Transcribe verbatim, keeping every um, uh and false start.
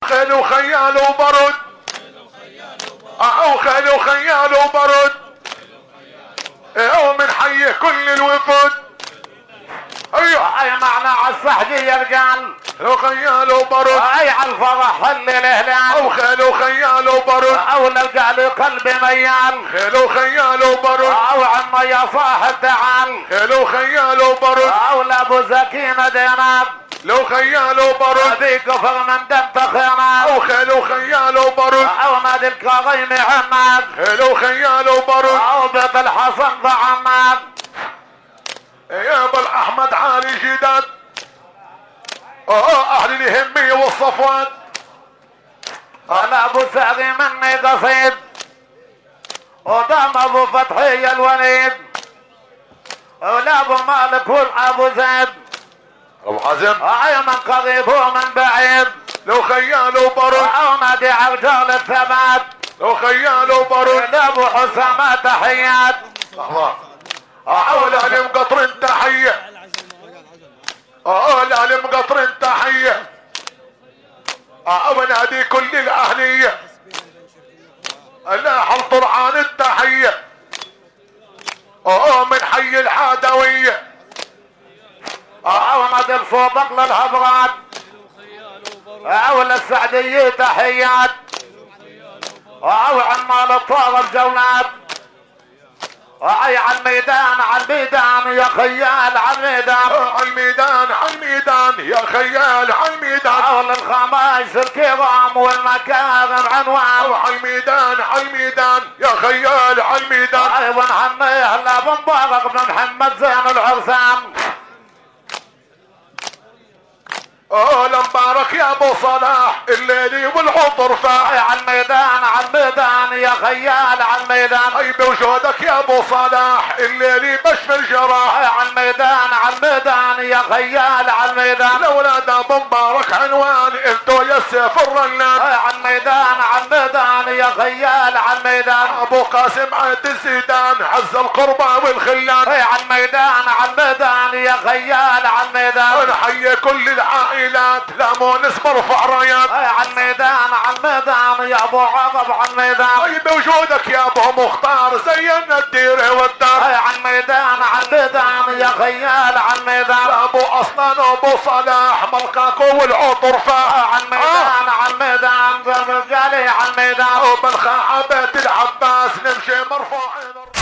خيل وخيال وبرد، او خيل وخيال وبرد، ومن حي كل الوفود. ايوه اي معنى عالصحجية القال لو خيال وبرد، اي عالفرح حل الهلال، او خيل وخيال وبرد، او للقال قلبي ميال، خيل وخيال وبرد، او عما يا صاحب تعال، خيل وخيال وبرد، او لابو زكينة دينار، لو خيال وبرد، ابي كفر من دم تخينات، او خيل وخيال وبرد، او نادي الكاظيم عماد، خيل وخيال وبرد، او بيت الحسن ضعماد، يا ابو الاحمد عالي جداد، اه اهل الهمية والصفوان. انا ابو سعدي مني قصيد، ودام ابو فتحي الوليد، ولا ابو مالك والابو زيد، ابو حزم اي من قريب ومن بعيد، لو خيال وبرد، او نادي عرجال الثبات، لو خيال وبرد، لابو حسامة تحيات. لحظة، اه لا مقطر تحية، اه لا مقطر تحية، اه ونادي كل الاهلية، لا حل طرعان التحية، اه من حي الحادوية، او نادي الصوبق للهبرات، او للسعدية تحيات، او عمال الطار الجولات، اي على الميدان على الميدان يا خيال على الميدان، على الميدان على الميدان يا خيال على الميدان، او للخمايس الكرام والمكارم عنوان، على الميدان على الميدان يا خيال على الميدان. اي ونحنيه لابو مبارك بن محمد زين العرسان، اه لمبارك يا ابو صلاح الليلي والعطر فاح، اي على الميدان على الميدان يا خيال على الميدان، اي بوجودك يا ابو صلاح الليلي بشفي الجراح، اي على الميدان على الميدان يا خيال على الميدان، الاولاد ابو مبارك عنوان انتو يا السيف الرنان، اي على الميدان على الميدان يا خيال على الميدان، ابو قاسم عاد الزيدان عز القربى والخلان، اي على الميدان على الميدان يا خيال على الميدان، نحيي كل العائلات لا مونس مرفع رايات، اي على الميدان على الميدان يا ابو عقب على الميدان، اي بوجودك يا ابو مختار زينا الديره والدار، اي على الميدان على الميدان يا خيال على الميدان، ابو اصلان وابو صلاح ملقاكو والعطر فاح، على الميدان على الميدان بالرجالي على الميدان، وبالخاعة بيت العباس نمشي مرفوعين.